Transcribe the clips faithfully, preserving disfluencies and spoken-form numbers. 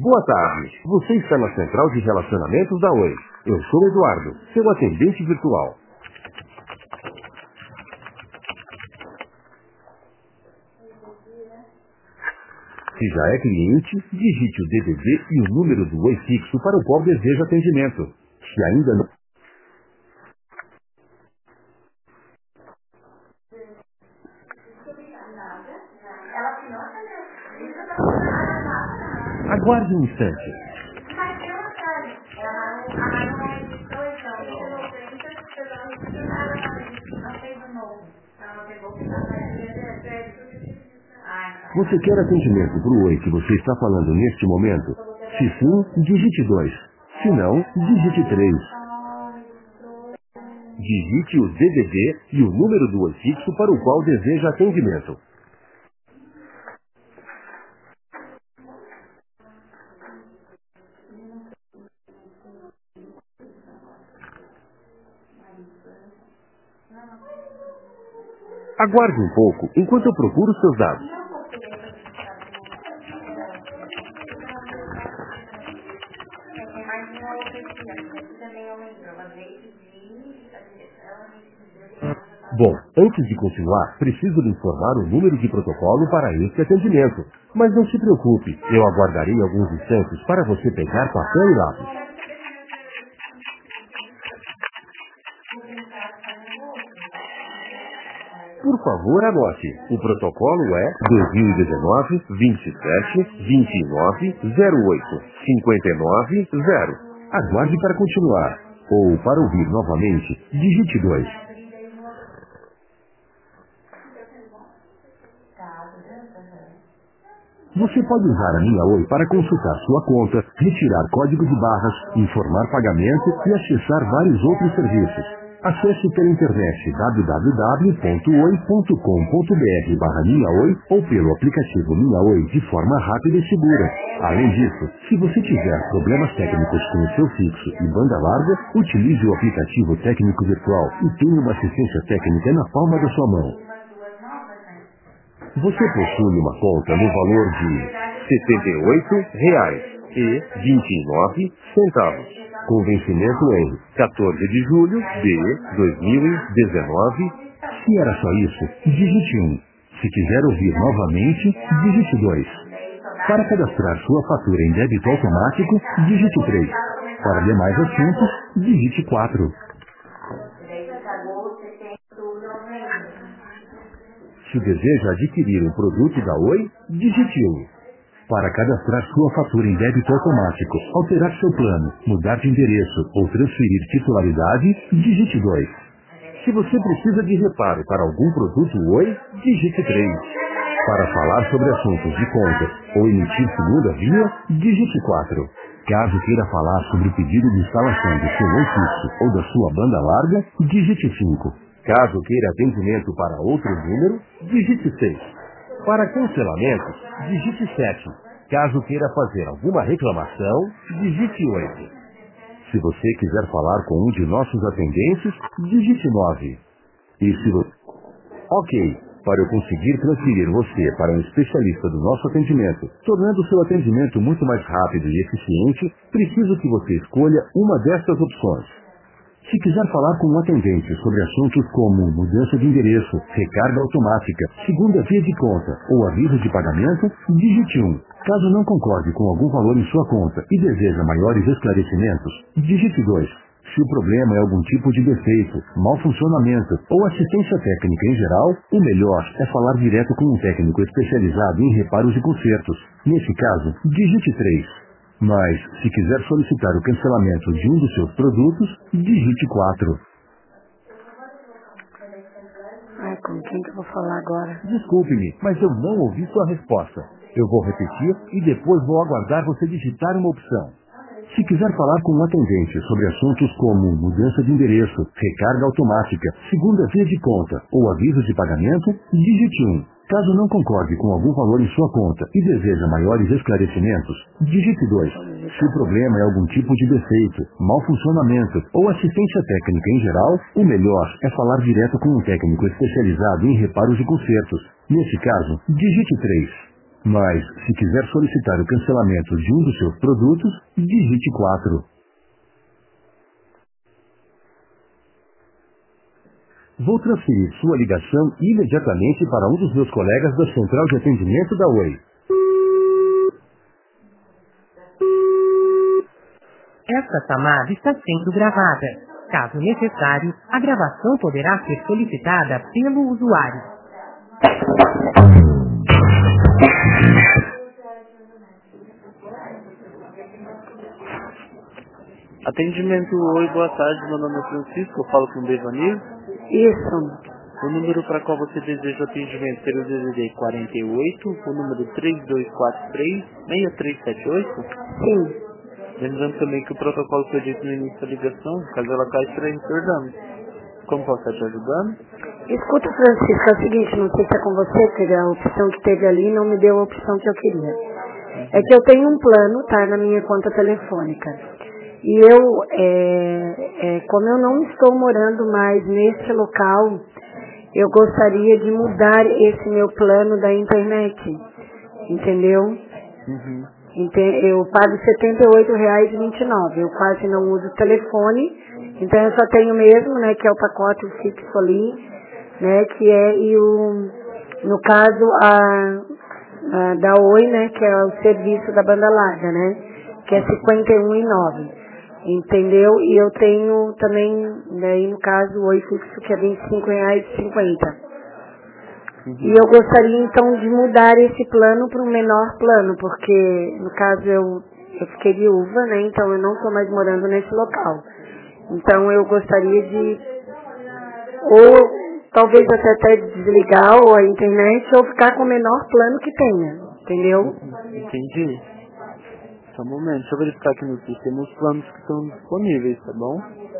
Boa tarde. Você está na Central de Relacionamentos da Oi. Eu sou Eduardo, seu atendente virtual. Se já é cliente, digite o D D D e o número do Oi fixo para o qual deseja atendimento. Se ainda não... Aguarde um instante. Você quer atendimento para o Oi que você está falando neste momento? Se sim, digite dois. Se não, digite três. Digite o D D D e o número do Oi fixo para o qual deseja atendimento. Aguarde um pouco enquanto eu procuro seus dados. Bom, antes de continuar, preciso lhe informar o número de protocolo para este atendimento. Mas não se preocupe, eu aguardarei alguns instantes para você pegar papel e lápis. Por favor, anote. O protocolo é dois mil e dezenove, vinte e sete, vinte e nove, zero oito, cinquenta e nove, zero. Aguarde para continuar. Ou, para ouvir novamente, digite dois. Você pode usar a Minha Oi para consultar sua conta, retirar código de barras, informar pagamento e acessar vários outros serviços. Acesse pela internet w w w ponto oi ponto com ponto b r barra Minha Oi ou pelo aplicativo Minha Oi de forma rápida e segura. Além disso, se você tiver problemas técnicos com o seu fixo e banda larga, utilize o aplicativo técnico virtual e tenha uma assistência técnica na palma da sua mão. Você possui uma conta no valor de setenta e oito reais e vinte e nove centavos. Com vencimento em quatorze de julho de dois mil e dezenove. Se era só isso, digite um. Se quiser ouvir novamente, digite dois. Para cadastrar sua fatura em débito automático, digite três. Para demais assuntos, digite quatro. Se deseja adquirir um produto da Oi, digite um. Para cadastrar sua fatura em débito automático, alterar seu plano, mudar de endereço ou transferir titularidade, digite dois. Se você precisa de reparo para algum produto Oi, digite três. Para falar sobre assuntos de conta ou emitir segunda via, digite quatro. Caso queira falar sobre o pedido de instalação do seu Oi fixo ou da sua banda larga, digite cinco. Caso queira atendimento para outro número, digite seis. Para cancelamentos, digite sete. Caso queira fazer alguma reclamação, digite oito. Se você quiser falar com um de nossos atendentes, digite nove. E se você... Ok, para eu conseguir transferir você para um especialista do nosso atendimento, tornando o seu atendimento muito mais rápido e eficiente, preciso que você escolha uma destas opções. Se quiser falar com um atendente sobre assuntos como mudança de endereço, recarga automática, segunda via de conta ou aviso de pagamento, digite um. Caso não concorde com algum valor em sua conta e deseja maiores esclarecimentos, digite dois. Se o problema é algum tipo de defeito, mau funcionamento ou assistência técnica em geral, o melhor é falar direto com um técnico especializado em reparos e consertos. Nesse caso, digite três. Mas, se quiser solicitar o cancelamento de um dos seus produtos, digite quatro. Ai, com quem que eu vou falar agora? Desculpe-me, mas eu não ouvi sua resposta. Eu vou repetir e depois vou aguardar você digitar uma opção. Se quiser falar com um atendente sobre assuntos como mudança de endereço, recarga automática, segunda via de conta ou aviso de pagamento, digite um. Caso não concorde com algum valor em sua conta e deseja maiores esclarecimentos, digite dois. Se o problema é algum tipo de defeito, mau funcionamento ou assistência técnica em geral, o melhor é falar direto com um técnico especializado em reparos e consertos. Nesse caso, digite três. Mas, se quiser solicitar o cancelamento de um dos seus produtos, digite quatro. Vou transferir sua ligação imediatamente para um dos meus colegas da central de atendimento da Oi. Esta chamada está sendo gravada. Caso necessário, a gravação poderá ser solicitada pelo usuário. Atendimento Oi, boa tarde, meu nome é Francisco, eu falo com o Devanir. Isso. O número para qual você deseja atendimento seria o D D D quarenta e oito, o número três dois quatro três, seis três sete oito. Sim. Lembrando também que o protocolo foi dito no início da ligação, caso ela caia, estará retornando. Como posso estar te ajudando? Escuta, Francisco, é o seguinte, não sei se é com você, porque a opção que teve ali não me deu a opção que eu queria. É que eu tenho um plano, tá, na minha conta telefônica. E eu, é, é, como eu não estou morando mais nesse local, eu gostaria de mudar esse meu plano da internet, entendeu? Uhum. Eu pago setenta e oito reais e vinte e nove. Eu quase não uso telefone, então eu só tenho mesmo, né, que é o pacote fixo ali, né, que é, e o, no caso, a, a da Oi, né, que é o serviço da banda larga, né, que é cinquenta e um reais e nove centavos. Entendeu? E eu tenho também, daí no caso, o Oi fixo, que é vinte e cinco reais e cinquenta centavos. Uhum. E eu gostaria então de mudar esse plano para um menor plano, porque no caso eu, eu fiquei viúva, né? Então eu não estou mais morando nesse local. Então eu gostaria de, ou talvez até, até desligar ou a internet, ou ficar com o menor plano que tenha, entendeu? Uhum. Entendi. Só um momento, deixa eu verificar aqui no sistema os planos que estão disponíveis, tá bom?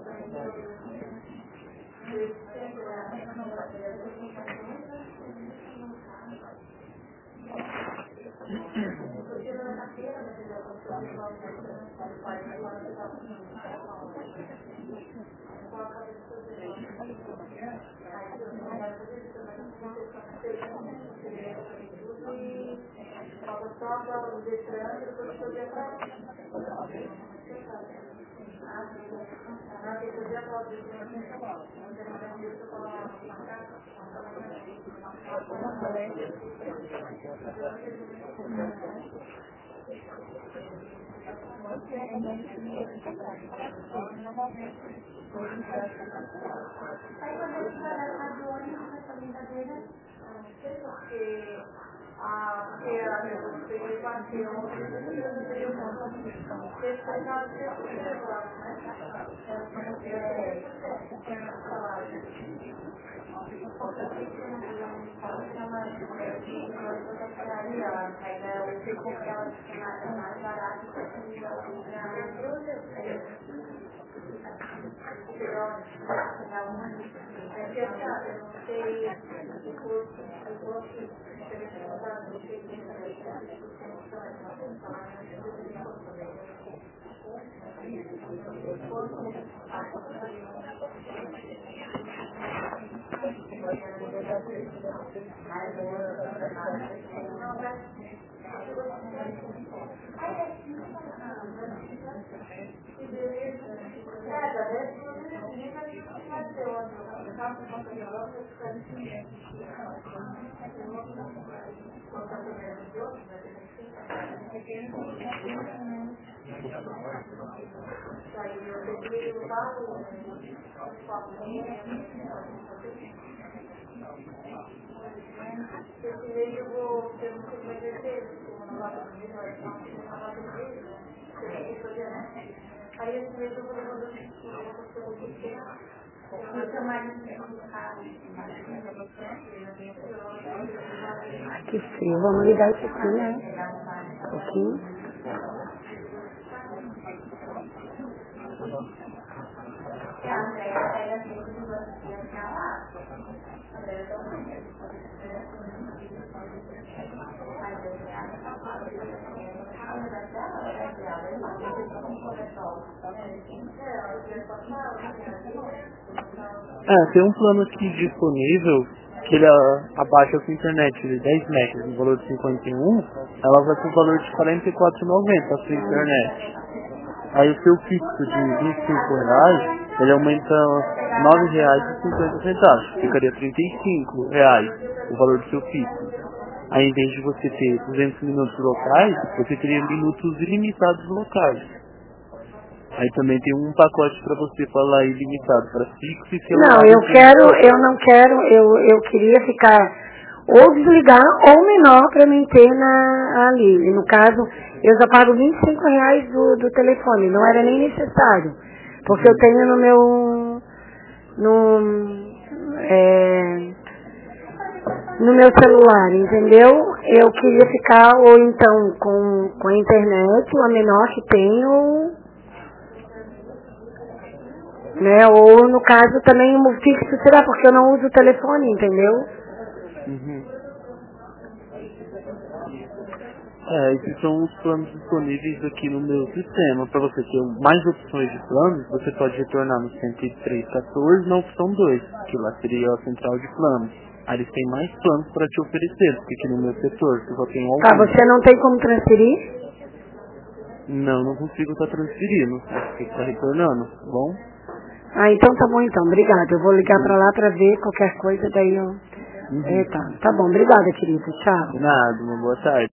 Que frio, vamos ligar isso aqui, né? Um pouquinho. É, tem um plano aqui disponível que ele a, abaixa a sua internet de dez megas no valor de cinquenta e um, ela vai pro valor de quarenta e quatro reais e noventa centavos a sua internet. Aí o seu fixo de vinte e cinco reais, ele aumenta nove reais e cinquenta centavos, ficaria trinta e cinco reais o valor do seu fixo. Aí, em vez de você ter duzentos minutos locais, você teria minutos ilimitados locais. Aí também tem um pacote para você falar ilimitado para fixo e celular. Não, eu quero, eu não quero, eu, eu queria ficar ou desligar ou menor para mim ter na, ali. E no caso, eu já pago vinte e cinco reais do, do telefone, não era nem necessário. Porque hum. eu tenho no meu, no, é, no meu celular, entendeu? Eu queria ficar ou então com, com a internet, a menor que tenho, né? Ou no caso também o fixo será porque eu não uso o telefone, entendeu? Uhum. É, esses são os planos disponíveis aqui no meu sistema. Para você ter mais opções de planos, você pode retornar no cento e três quatorze na opção dois, que lá seria a central de planos. Aí eles têm mais planos para te oferecer, porque aqui no meu setor eu só tenho alguns. Tá, você não tem como transferir? Não, não consigo estar tá transferindo. Acho que está retornando, tá bom? Ah, então tá bom então, obrigada. Eu vou ligar para lá para ver qualquer coisa, daí eu... Uhum. É, tá. Tá bom, obrigada, querido. Tchau. De nada, uma boa tarde.